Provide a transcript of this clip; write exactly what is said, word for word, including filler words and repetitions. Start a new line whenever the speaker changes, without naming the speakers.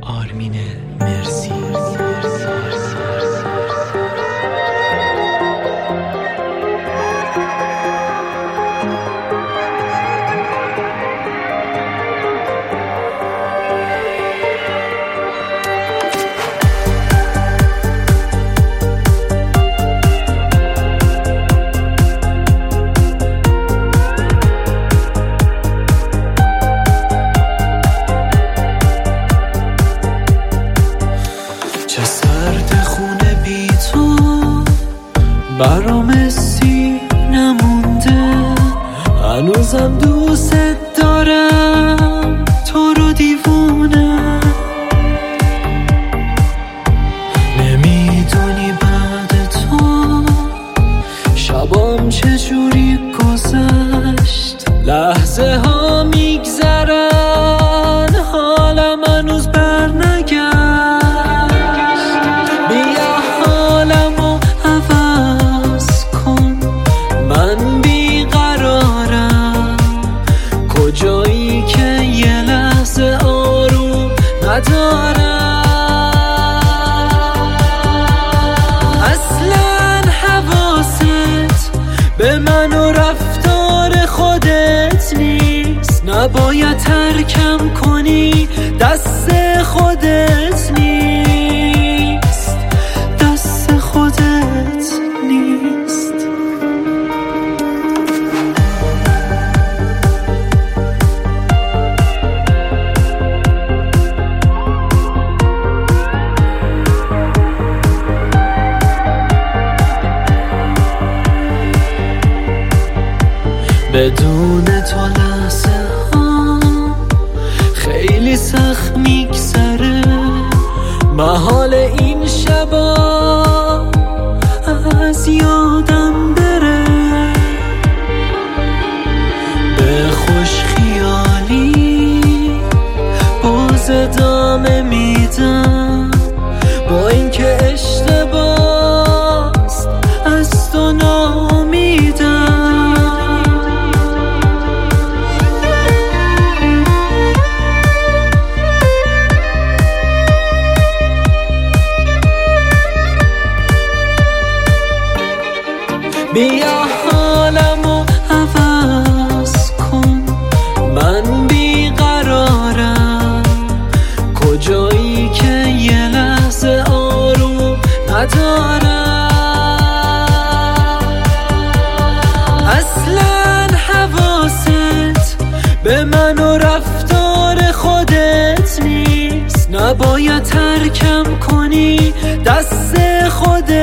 آرمین مرسی. چه سرد خونه بی تو برام سی نمونده، هنوزم دوست دارم تو رو دیوونه. نمیدونی بعد تو شبام چجوری گذشت، لحظه ها میگذرن حالم هنوز بر نگشت. جایی که یه لحظه آروم ندارم، اصلا حواست به من و رفتار خودت نیست. نباید ترکم کنی، دست خودت نیست، دست خودت نیست. بدون تو لحظه ها خیلی سخت میگذره، محال این شبا از یادم بره. به خوش خیالی باز ادامه میدم، با اینکه اشتباهست از تو ناامیدم. بیا حالمو عوض کن، من بیقرارم. کجایی که یه لحظه آروم ندارم، اصلا حواست به من و رفتار خودت نیست. نباید ترکم کنی، دست خودت